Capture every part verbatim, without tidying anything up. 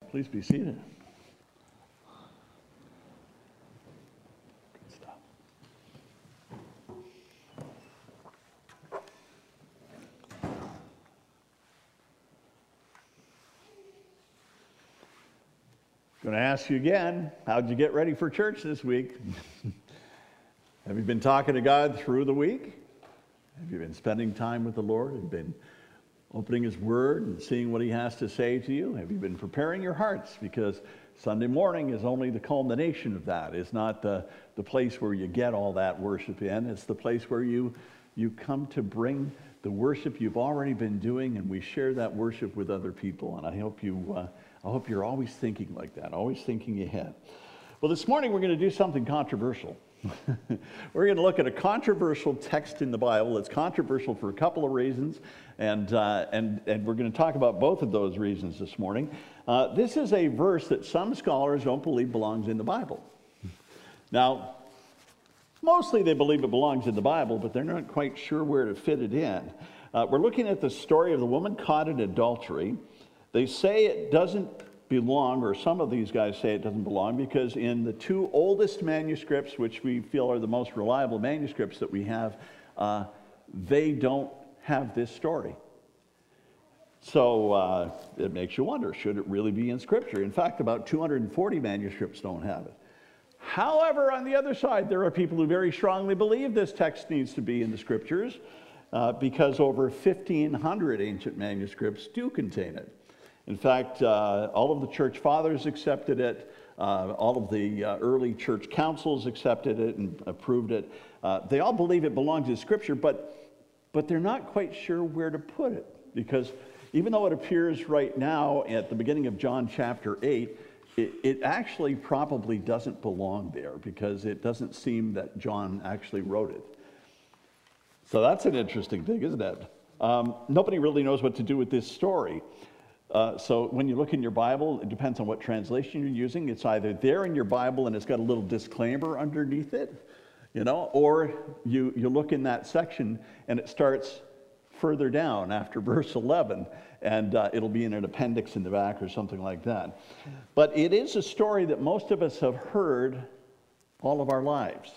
Please be seated. Good stuff. Going to ask you again, how'd you get ready for church this week? Have you been talking to God through the week? Have you been spending time with the Lord? Have you been opening His Word and seeing what He has to say to you? Have you been preparing your hearts? Because Sunday morning is only the culmination of that. It's not the, the place where you get all that worship in. It's the place where you, you come to bring the worship you've already been doing, and we share that worship with other people. And I hope, you, uh, I hope you're always thinking like that, always thinking ahead. Well, this morning we're going to do something controversial. We're going to look at a controversial text in the Bible. It's controversial for a couple of reasons, and, uh, and, and we're going to talk about both of those reasons this morning. Uh, this is a verse that some scholars don't believe belongs in the Bible. Now, mostly they believe it belongs in the Bible, but they're not quite sure where to fit it in. Uh, we're looking at the story of the woman caught in adultery. They say it doesn't belong, or some of these guys say it doesn't belong, because in the two oldest manuscripts, which we feel are the most reliable manuscripts that we have, uh, they don't have this story. So uh, it makes you wonder, should it really be in Scripture? In fact, about two hundred forty manuscripts don't have it. However, on the other side, there are people who very strongly believe this text needs to be in the Scriptures, uh, because over fifteen hundred ancient manuscripts do contain it. In fact, uh, all of the church fathers accepted it. Uh, all of the uh, early church councils accepted it and approved it. Uh, they all believe it belongs in Scripture, but, but they're not quite sure where to put it. Because even though it appears right now at the beginning of John chapter eight, it, it actually probably doesn't belong there, because it doesn't seem that John actually wrote it. So that's an interesting thing, isn't it? Um, nobody really knows what to do with this story. Uh, so when you look in your Bible, it depends on what translation you're using. It's either there in your Bible and it's got a little disclaimer underneath it, you know, or you, you look in that section and it starts further down after verse eleven, and uh, it'll be in an appendix in the back or something like that. But it is a story that most of us have heard all of our lives.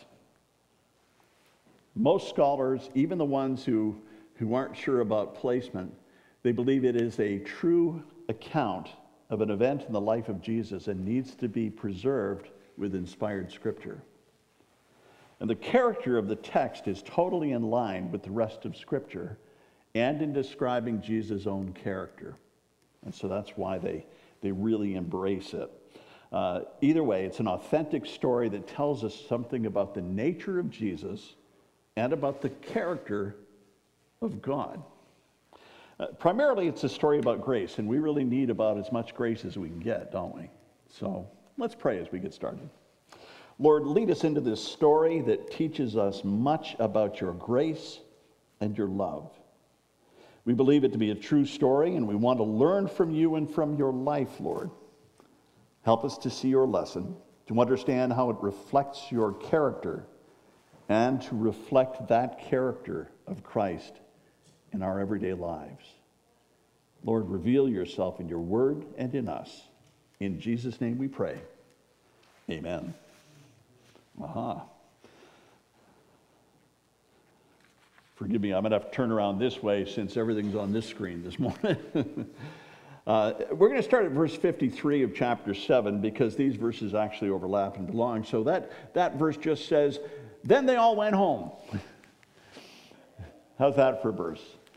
Most scholars, even the ones who, who aren't sure about placement, they believe it is a true account of an event in the life of Jesus and needs to be preserved with inspired Scripture. And the character of the text is totally in line with the rest of Scripture and in describing Jesus' own character. And so that's why they, they really embrace it. Uh, either way, it's an authentic story that tells us something about the nature of Jesus and about the character of God. Uh, primarily, it's a story about grace, and we really need about as much grace as we can get, don't we? So let's pray as we get started. Lord, lead us into this story that teaches us much about your grace and your love. We believe it to be a true story, and we want to learn from you and from your life, Lord. Help us to see your lesson, to understand how it reflects your character, and to reflect that character of Christ in our everyday lives. Lord, reveal yourself in your word and in us. In Jesus' name we pray. Amen. Aha. Forgive me, I'm going to have to turn around this way since everything's on this screen this morning. uh, we're going to start at verse fifty-three of chapter seven, because these verses actually overlap and belong. So that, that verse just says, then they all went home. How's that for a verse?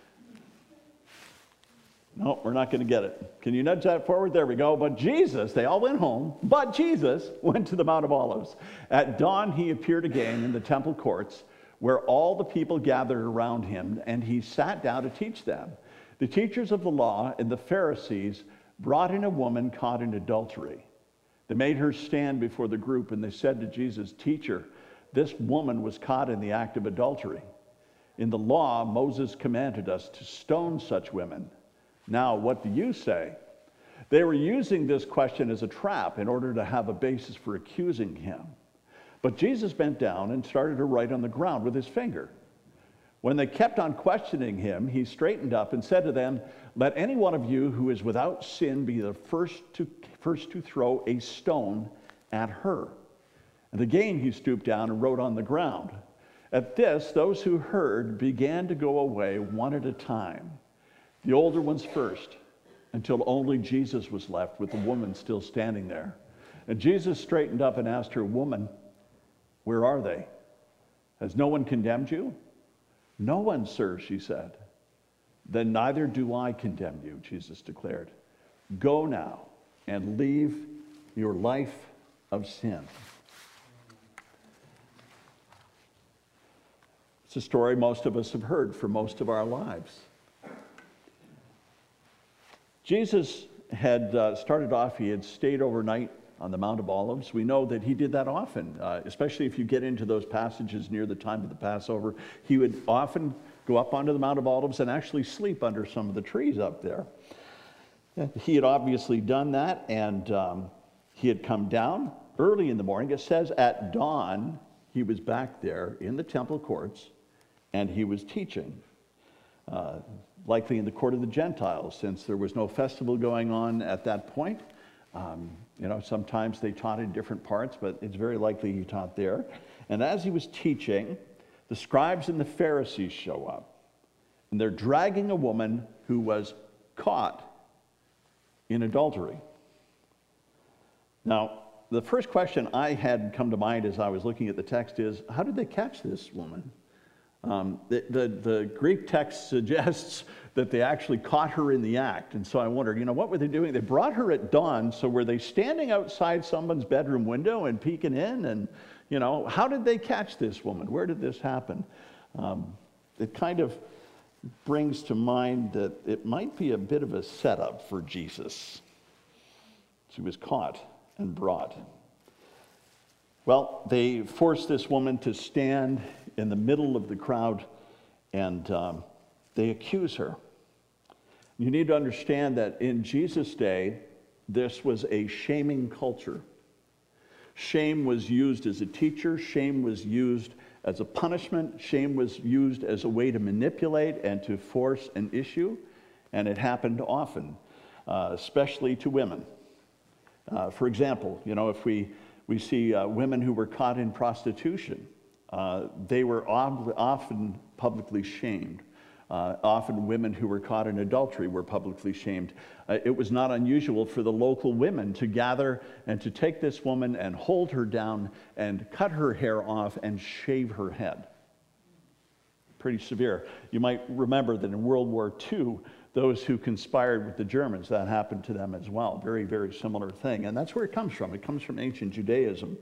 No, we're not going to get it. Can you nudge that forward? There we go. But Jesus, they all went home, but Jesus went to the Mount of Olives. At dawn, he appeared again in the temple courts, where all the people gathered around him, and he sat down to teach them. The teachers of the law and the Pharisees brought in a woman caught in adultery. They made her stand before the group, and they said to Jesus, "Teacher, this woman was caught in the act of adultery. In the law, Moses commanded us to stone such women. Now, what do you say?" They were using this question as a trap in order to have a basis for accusing him. But Jesus bent down and started to write on the ground with his finger. When they kept on questioning him, he straightened up and said to them, "Let any one of you who is without sin be the first to, first to throw a stone at her." And again he stooped down and wrote on the ground. At this, those who heard began to go away one at a time, the older ones first, until only Jesus was left with the woman still standing there. And Jesus straightened up and asked her, "Woman, where are they? Has no one condemned you?" "No one, sir," she said. "Then neither do I condemn you," Jesus declared. "Go now and leave your life of sin." It's a story most of us have heard for most of our lives. Jesus had uh, started off, he had stayed overnight on the Mount of Olives. We know that he did that often, uh, especially if you get into those passages near the time of the Passover. He would often go up onto the Mount of Olives and actually sleep under some of the trees up there. He had obviously done that, and um, he had come down early in the morning. It says at dawn, he was back there in the temple courts, and he was teaching. Uh, likely in the court of the Gentiles, since there was no festival going on at that point. Um, you know, sometimes they taught in different parts, but it's very likely he taught there. And as he was teaching, the scribes and the Pharisees show up, and they're dragging a woman who was caught in adultery. Now, the first question I had come to mind as I was looking at the text is, how did they catch this woman? Um, the, the, the Greek text suggests that they actually caught her in the act. And so I wondered, you know, what were they doing? They brought her at dawn, so were they standing outside someone's bedroom window and peeking in? And, you know, how did they catch this woman? Where did this happen? Um, it kind of brings to mind that it might be a bit of a setup for Jesus. She was caught and brought. Well, they forced this woman to stand in the middle of the crowd, and um, they accuse her. You need to understand that in Jesus' day, this was a shaming culture. Shame was used as a teacher. Shame was used as a punishment. Shame was used as a way to manipulate and to force an issue, and it happened often, uh, especially to women. Uh, for example, you know, if we, we see uh, women who were caught in prostitution, Uh, they were often publicly shamed. Uh, often women who were caught in adultery were publicly shamed. Uh, it was not unusual for the local women to gather and to take this woman and hold her down and cut her hair off and shave her head. Pretty severe. You might remember that in World War Two, those who conspired with the Germans, that happened to them as well. Very, very similar thing. And that's where it comes from. It comes from ancient Judaism.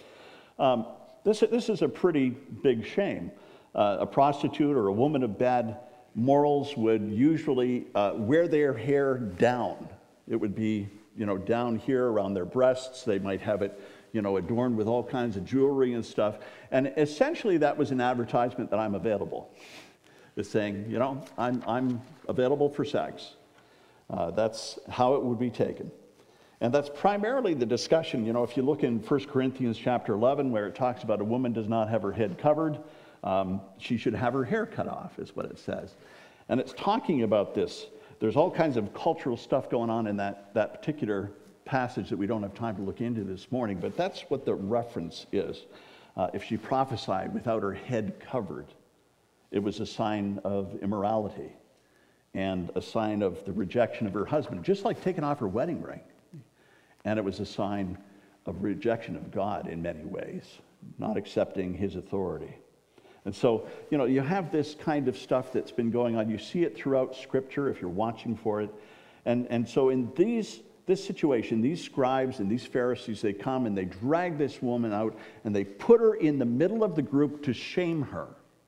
Um, This, this is a pretty big shame. Uh, a prostitute or a woman of bad morals would usually uh, wear their hair down. It would be, you know, down here around their breasts. They might have it, you know, adorned with all kinds of jewelry and stuff. And essentially that was an advertisement that I'm available. It's saying, you know, I'm, I'm available for sex. Uh, that's how it would be taken. And that's primarily the discussion, you know, if you look in First Corinthians chapter eleven, where it talks about a woman does not have her head covered, um, she should have her hair cut off, is what it says. And it's talking about this. There's all kinds of cultural stuff going on in that, that particular passage that we don't have time to look into this morning, but that's what the reference is. Uh, if she prophesied without her head covered, it was a sign of immorality and a sign of the rejection of her husband, just like taking off her wedding ring. And it was a sign of rejection of God in many ways, not accepting his authority. And so, you know, you have this kind of stuff that's been going on. You see it throughout Scripture if you're watching for it. And, and so in these, this situation, these scribes and these Pharisees, they come and they drag this woman out and they put her in the middle of the group to shame her.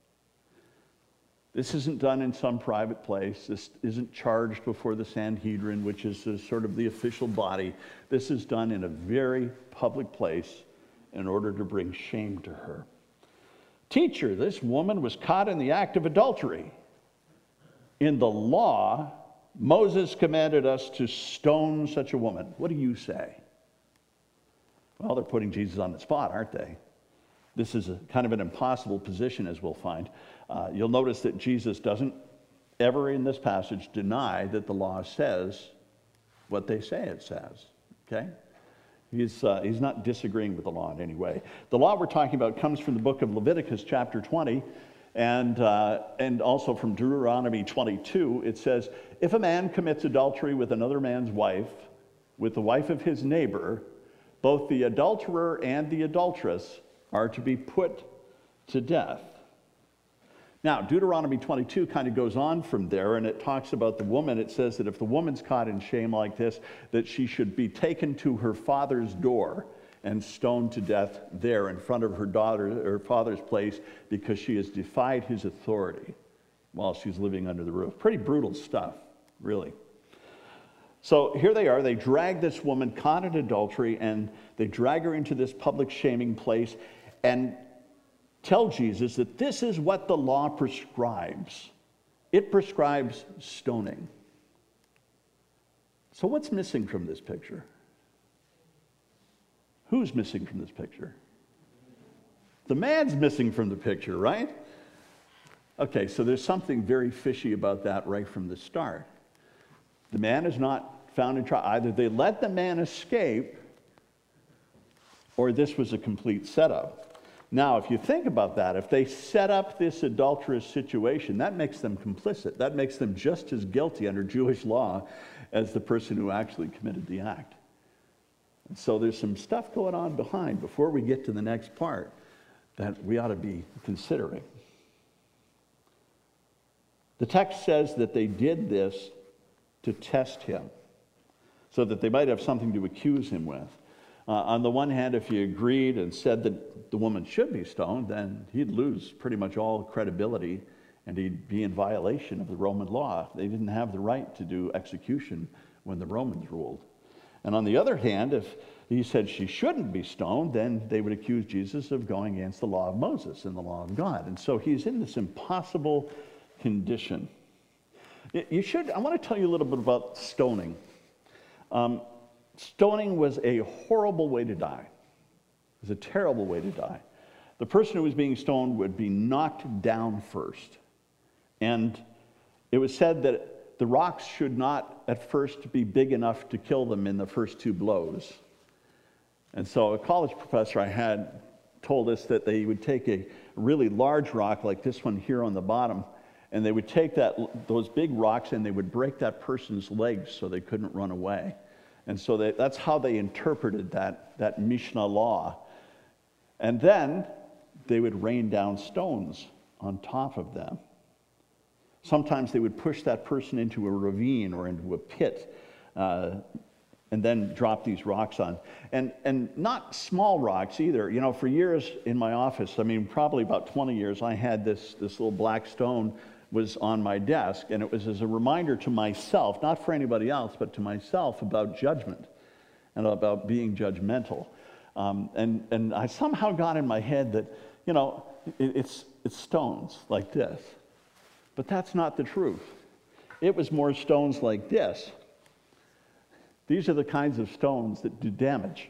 This isn't done in some private place. This isn't charged before the Sanhedrin, which is the, sort of the official body. This is done in a very public place in order to bring shame to her. Teacher, this woman was caught in the act of adultery. In the law, Moses commanded us to stone such a woman. What do you say? Well, they're putting Jesus on the spot, aren't they? This is a kind of an impossible position, as we'll find. Uh, you'll notice that Jesus doesn't ever in this passage deny that the law says what they say it says, okay? He's, uh, he's not disagreeing with the law in any way. The law we're talking about comes from the book of Leviticus chapter twenty, and, uh, and also from Deuteronomy twenty-two. It says, if a man commits adultery with another man's wife, with the wife of his neighbor, both the adulterer and the adulteress are to be put to death. Now, Deuteronomy twenty-two kind of goes on from there, and it talks about the woman. It says that if the woman's caught in shame like this, that she should be taken to her father's door and stoned to death there in front of her daughter, her father's place, because she has defied his authority while she's living under the roof. Pretty brutal stuff, really. So here they are. They drag this woman caught in adultery, and they drag her into this public shaming place and tell Jesus that this is what the law prescribes. It prescribes stoning. So what's missing from this picture? Who's missing from this picture? The man's missing from the picture, right? Okay, so there's something very fishy about that right from the start. The man is not found in trial. Either they let the man escape, or this was a complete setup. Now, if you think about that, if they set up this adulterous situation, that makes them complicit. That makes them just as guilty under Jewish law as the person who actually committed the act. And so there's some stuff going on behind before we get to the next part that we ought to be considering. The text says that they did this to test him, so that they might have something to accuse him with. Uh, on the one hand, if he agreed and said that the woman should be stoned, then he'd lose pretty much all credibility, and he'd be in violation of the Roman law. They didn't have the right to do execution when the Romans ruled. And on the other hand, if he said she shouldn't be stoned, then they would accuse Jesus of going against the law of Moses and the law of God. And so he's in this impossible condition. You should, I want to tell you a little bit about stoning. Um, stoning was a horrible way to die. It was a terrible way to die. The person who was being stoned would be knocked down first. And it was said that the rocks should not at first be big enough to kill them in the first two blows. And so a college professor I had told us that they would take a really large rock like this one here on the bottom, and they would take that, those big rocks and they would break that person's legs so they couldn't run away. And so they, that's how they interpreted that, that Mishnah law. And then they would rain down stones on top of them. Sometimes they would push that person into a ravine or into a pit, uh, and then drop these rocks on. And, and not small rocks either. You know, for years in my office, I mean, probably about twenty years, I had this, this little black stone was on my desk, and it was as a reminder to myself, not for anybody else, but to myself, about judgment and about being judgmental. Um, and, and I somehow got in my head that, you know, it, it's, it's stones like this. But that's not the truth. It was more stones like this. These are the kinds of stones that do damage.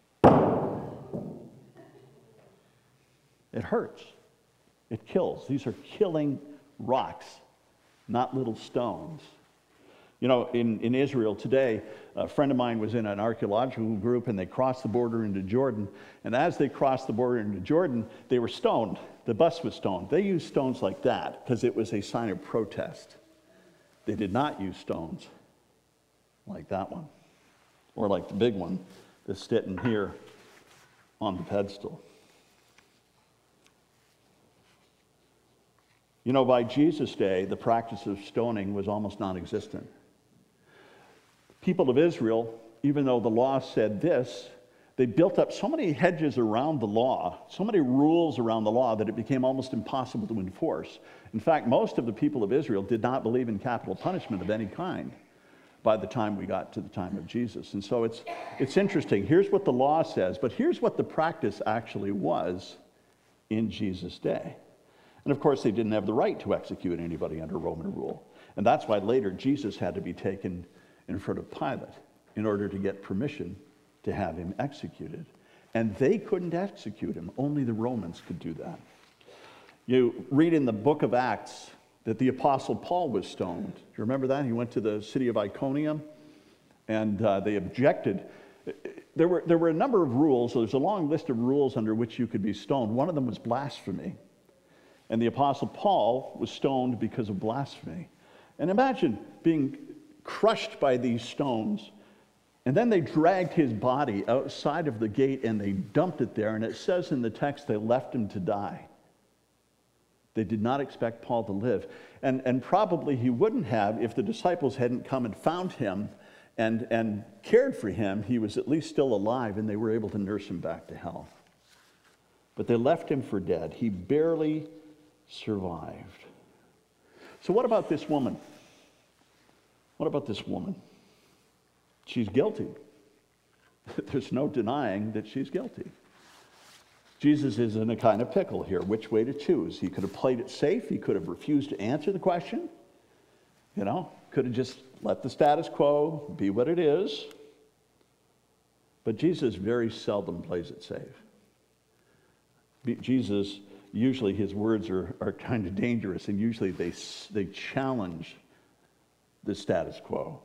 It hurts. It kills. These are killing rocks, not little stones. You know, in, in Israel today, a friend of mine was in an archaeological group, and they crossed the border into Jordan. And as they crossed the border into Jordan, they were stoned. The bus was stoned. They used stones like that because it was a sign of protest. They did not use stones like that one, or like the big one that's sitting here on the pedestal. You know, by Jesus' day, the practice of stoning was almost non-existent. People of Israel, even though the law said this, they built up so many hedges around the law, so many rules around the law, that it became almost impossible to enforce. In fact, most of the people of Israel did not believe in capital punishment of any kind by the time we got to the time of Jesus. And so it's, it's interesting. Here's what the law says, but here's what the practice actually was in Jesus' day. And of course, they didn't have the right to execute anybody under Roman rule. And that's why later Jesus had to be taken in front of Pilate in order to get permission to have him executed. and they couldn't execute him. Only the Romans could do that. You read in the book of Acts that the Apostle Paul was stoned. Do you remember that? He went to the city of Iconium, and uh, they objected. There were, there were a number of rules. So there's a long list of rules under which you could be stoned. One of them was blasphemy. And the Apostle Paul was stoned because of blasphemy. And imagine being crushed by these stones. And then they dragged his body outside of the gate and they dumped it there. And it says in the text they left him to die. They did not expect Paul to live. And, and probably he wouldn't have if the disciples hadn't come and found him and, and cared for him. He was at least still alive and they were able to nurse him back to health. But they left him for dead. He barely survived. So what about this woman? What about this woman? She's guilty. There's no denying that she's guilty. Jesus is in a kind of pickle here, which way to choose. He could have played it safe. He could have refused to answer the question. You know, could have just let the status quo be what it is. But Jesus very seldom plays it safe. Jesus, usually his words are, are kind of dangerous, and usually they, they challenge the status quo.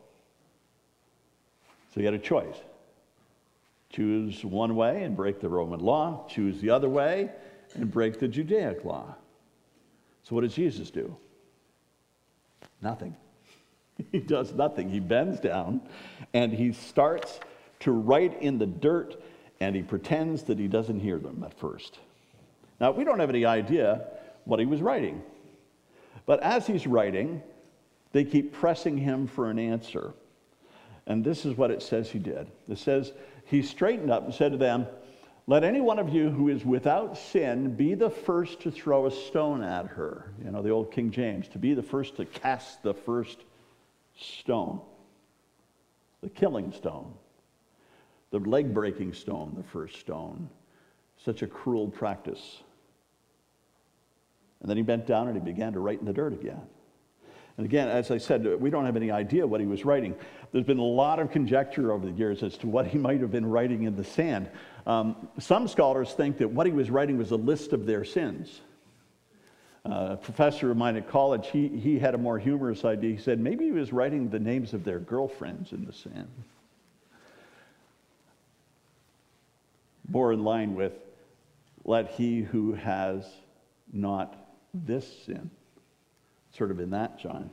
So he had a choice. Choose one way and break the Roman law. Choose the other way and break the Judaic law. So what does Jesus do? Nothing. He does nothing. He bends down and he starts to write in the dirt, and he pretends that he doesn't hear them at first. Now, we don't have any idea what he was writing. But as he's writing, they keep pressing him for an answer. And this is what it says he did. It says, he straightened up and said to them, "Let any one of you who is without sin be the first to throw a stone at her." You know, the old King James, to be the first to cast the first stone. The killing stone. The leg-breaking stone, the first stone. Such a cruel practice. And then he bent down and he began to write in the dirt again. And again, as I said, we don't have any idea what he was writing. There's been a lot of conjecture over the years as to what he might have been writing in the sand. Um, some scholars think that what he was writing was a list of their sins. Uh, a professor of mine at college, he, he had a more humorous idea. He said maybe he was writing the names of their girlfriends in the sand. More in line with, let he who has not this sin. Sort of in that, John.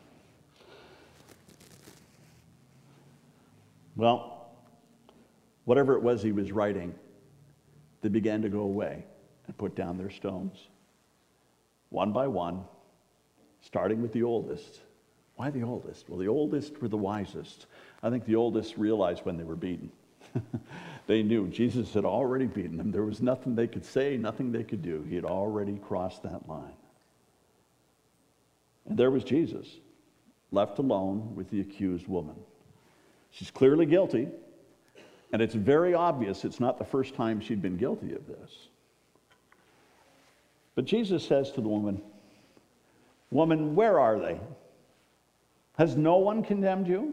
Well, whatever it was he was writing, they began to go away and put down their stones. One by one, starting with the oldest. Why the oldest? Well, the oldest were the wisest. I think the oldest realized when they were beaten. They knew Jesus had already beaten them. There was nothing they could say, nothing they could do. He had already crossed that line. And there was Jesus, left alone with the accused woman. She's clearly guilty, and it's very obvious it's not the first time she'd been guilty of this. But Jesus says to the woman, "Woman, where are they? Has no one condemned you?"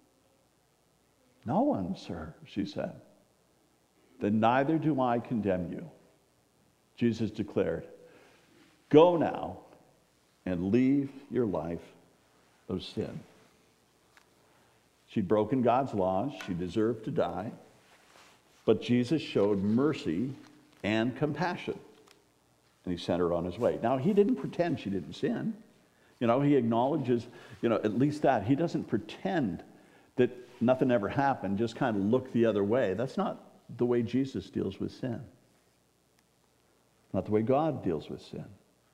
"No one, sir," she said. "Then neither do I condemn you." Jesus declared, "Go now and leave your life of sin." She'd broken God's laws. She deserved to die. But Jesus showed mercy and compassion. And he sent her on his way. Now, he didn't pretend she didn't sin. You know, he acknowledges, you know, at least that. He doesn't pretend that nothing ever happened, just kind of look the other way. That's not the way Jesus deals with sin. Not the way God deals with sin.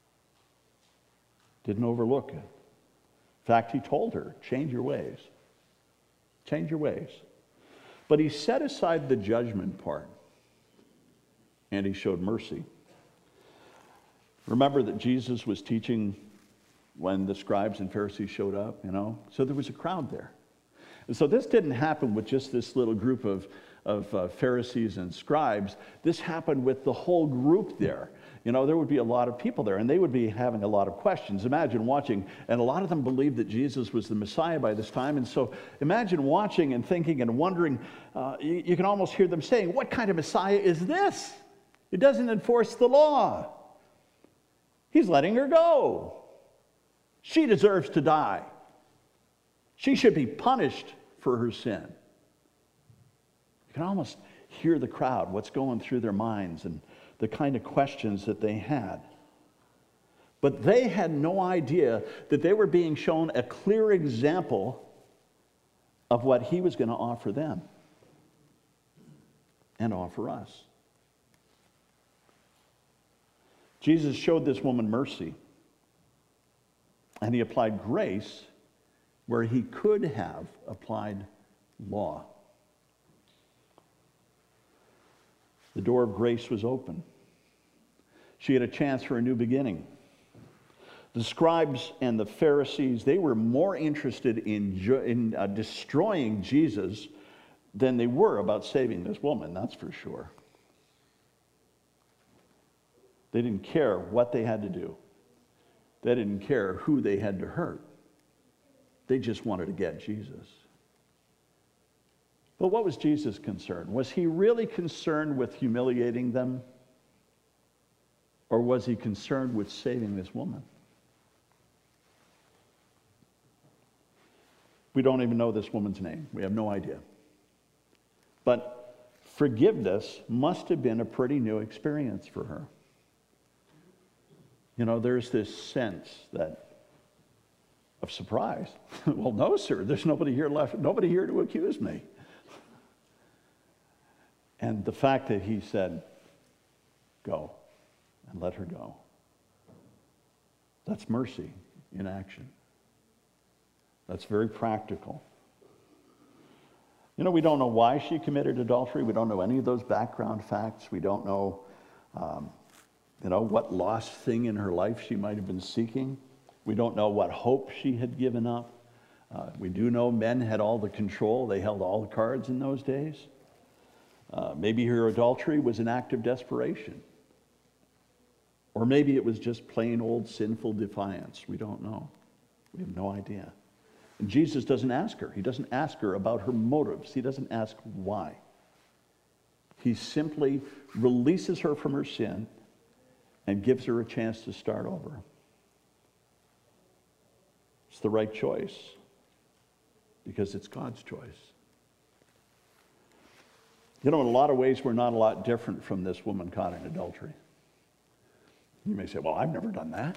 Didn't overlook it. In fact, he told her, change your ways. Change your ways. But he set aside the judgment part, and he showed mercy. Remember that Jesus was teaching when the scribes and Pharisees showed up, you know? So there was a crowd there. And so this didn't happen with just this little group of, of uh, Pharisees and scribes. This happened with the whole group there. you know, there would be a lot of people there, and they would be having a lot of questions. Imagine watching, and a lot of them believed that Jesus was the Messiah by this time, and so imagine watching and thinking and wondering, uh, you, you can almost hear them saying, what kind of Messiah is this? He doesn't enforce the law. He's letting her go. She deserves to die. She should be punished for her sin. You can almost hear the crowd, what's going through their minds and the kind of questions that they had. But they had no idea that they were being shown a clear example of what he was going to offer them and offer us. Jesus showed this woman mercy, and he applied grace where he could have applied law. The door of grace was open. She had a chance for a new beginning. The scribes and the Pharisees, they were more interested in, in uh, destroying Jesus than they were about saving this woman, that's for sure. They didn't care what they had to do. They didn't care who they had to hurt. They just wanted to get Jesus. But what was Jesus concerned? Was he really concerned with humiliating them? Or was he concerned with saving this woman? We don't even know this woman's name. We have no idea. But forgiveness must have been a pretty new experience for her. You know, there's this sense that of surprise. Well, no, sir, there's nobody here left, nobody here to accuse me. And the fact that he said, go, and let her go. That's mercy in action. That's very practical. You know, we don't know why she committed adultery. We don't know any of those background facts. We don't know, um, you know, what lost thing in her life she might have been seeking. We don't know what hope she had given up. Uh, we do know men had all the control. They held all the cards in those days. Uh, maybe her adultery was an act of desperation. Or maybe it was just plain old sinful defiance. We don't know. We have no idea. And Jesus doesn't ask her. He doesn't ask her about her motives. He doesn't ask why. He simply releases her from her sin and gives her a chance to start over. It's the right choice because it's God's choice. You know, in a lot of ways, we're not a lot different from this woman caught in adultery. You may say, well, I've never done that.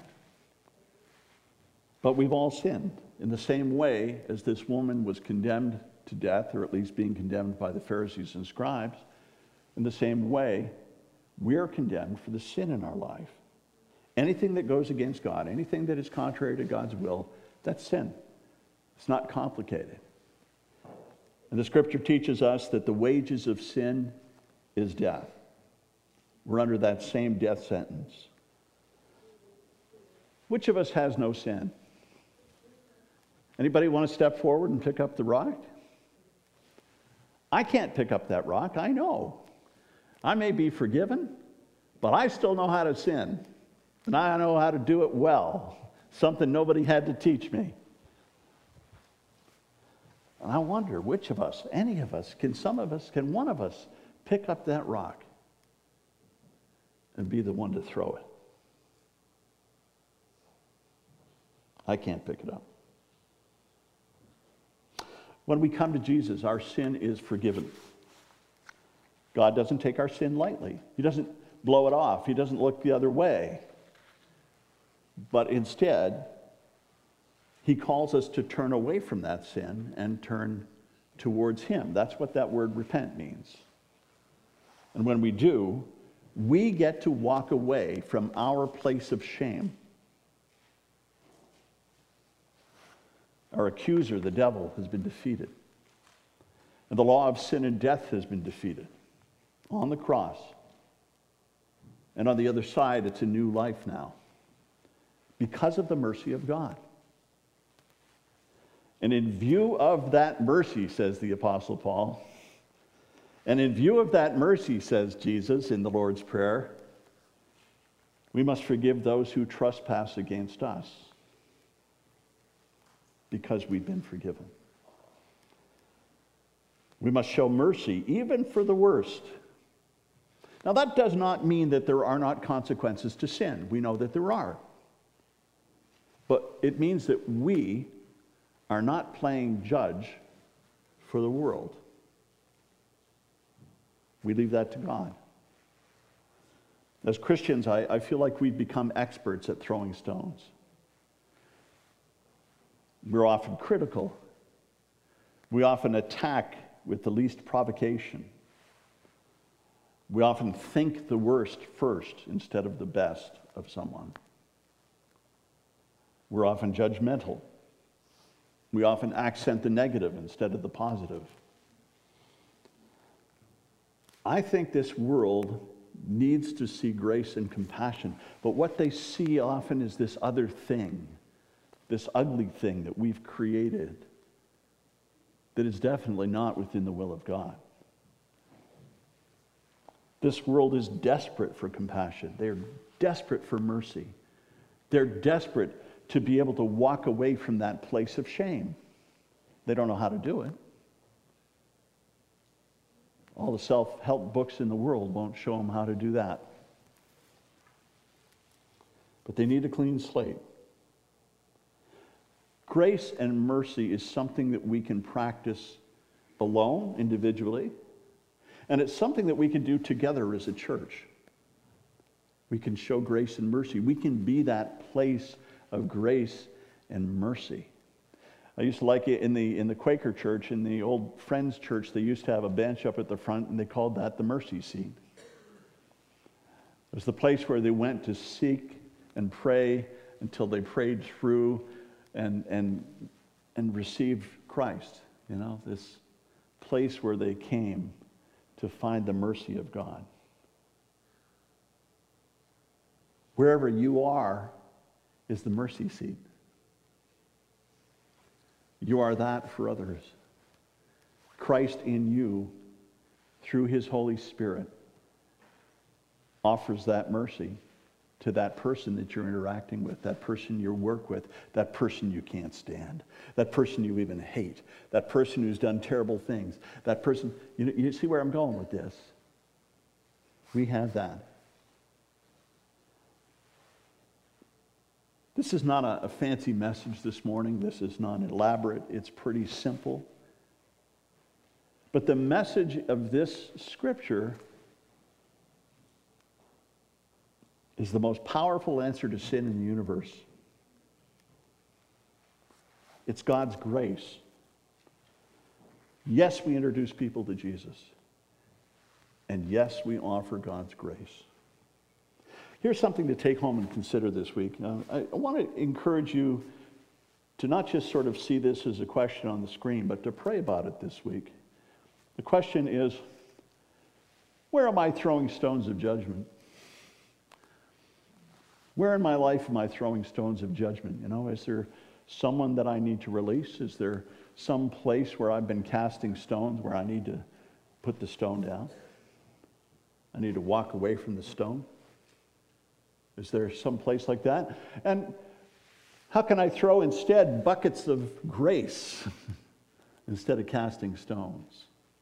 But we've all sinned in the same way as this woman was condemned to death, or at least being condemned by the Pharisees and scribes. In the same way, we are condemned for the sin in our life. Anything that goes against God, anything that is contrary to God's will, that's sin. It's not complicated. And the scripture teaches us that the wages of sin is death. We're under that same death sentence. Which of us has no sin? Anybody want to step forward and pick up the rock? I can't pick up that rock, I know. I may be forgiven, but I still know how to sin. And I know how to do it well. Something nobody had to teach me. And I wonder, which of us, any of us, can some of us, can one of us pick up that rock and be the one to throw it? I can't pick it up. When we come to Jesus, our sin is forgiven. God doesn't take our sin lightly. He doesn't blow it off. He doesn't look the other way. But instead, he calls us to turn away from that sin and turn towards him. That's what that word repent means. And when we do, we get to walk away from our place of shame. Our accuser, the devil, has been defeated. And the law of sin and death has been defeated on the cross. And on the other side, it's a new life now because of the mercy of God. And in view of that mercy, says the Apostle Paul, and in view of that mercy, says Jesus in the Lord's Prayer, We must forgive those who trespass against us because we've been forgiven. We must show mercy even for the worst. Now, that does not mean that there are not consequences to sin. We know that there are. But it means that we are not playing judge for the world. We leave that to God. As Christians, I, I feel like we've become experts at throwing stones. We're often critical. We often attack with the least provocation. We often think the worst first instead of the best of someone. We're often judgmental. We often accent the negative instead of the positive. I think this world needs to see grace and compassion, but what they see often is this other thing, this ugly thing that we've created that is definitely not within the will of God. This world is desperate for compassion. They're desperate for mercy. They're desperate to be able to walk away from that place of shame. They don't know how to do it. All the self-help books in the world won't show them how to do that. But they need a clean slate. Grace and mercy is something that we can practice alone, individually, and it's something that we can do together as a church. We can show grace and mercy. We can be that place of grace and mercy. I used to like it in the in the Quaker church, in the old Friends church, they used to have a bench up at the front, and they called that the mercy seat. It was the place where they went to seek and pray until they prayed through and and and received Christ. You know, this place where they came to find the mercy of God. Wherever you are is the mercy seat. You are that for others. Christ in you, through his Holy Spirit, offers that mercy to that person that you're interacting with, that person you work with, that person you can't stand, that person you even hate, that person who's done terrible things, that person, you, you see where I'm going with this? We have that. This is not a, a fancy message this morning. This is not elaborate. It's pretty simple. But the message of this scripture is the most powerful answer to sin in the universe. It's God's grace. Yes, we introduce people to Jesus. And yes, we offer God's grace. Here's something to take home and consider this week. Uh, I, I want to encourage you to not just sort of see this as a question on the screen, but to pray about it this week. The question is, where am I throwing stones of judgment? Where in my life am I throwing stones of judgment? You know, is there someone that I need to release? Is there some place where I've been casting stones where I need to put the stone down? I need to walk away from the stone? Is there some place like that? And how can I throw instead buckets of grace instead of casting stones?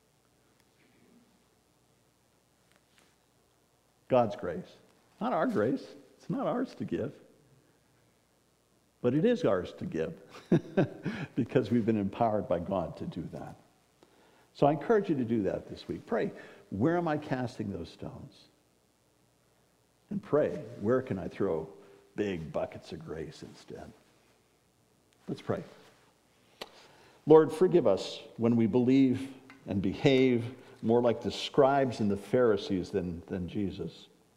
God's grace, not our grace. It's not ours to give. But it is ours to give because we've been empowered by God to do that. So I encourage you to do that this week. Pray, where am I casting those stones? And pray, where can I throw big buckets of grace instead? Let's pray. Lord, forgive us when we believe and behave more like the scribes and the Pharisees than, than Jesus.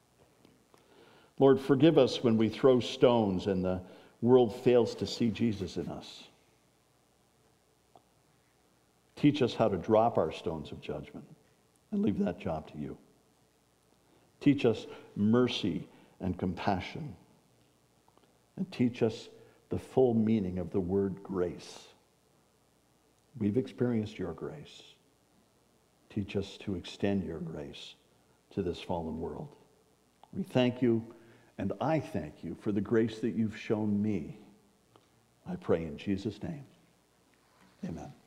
Lord, forgive us when we throw stones and the world fails to see Jesus in us. Teach us how to drop our stones of judgment and leave that job to you. Teach us mercy and compassion. And teach us the full meaning of the word grace. We've experienced your grace. Teach us to extend your grace to this fallen world. We thank you And I thank you for the grace that you've shown me. I pray in Jesus' name. Amen.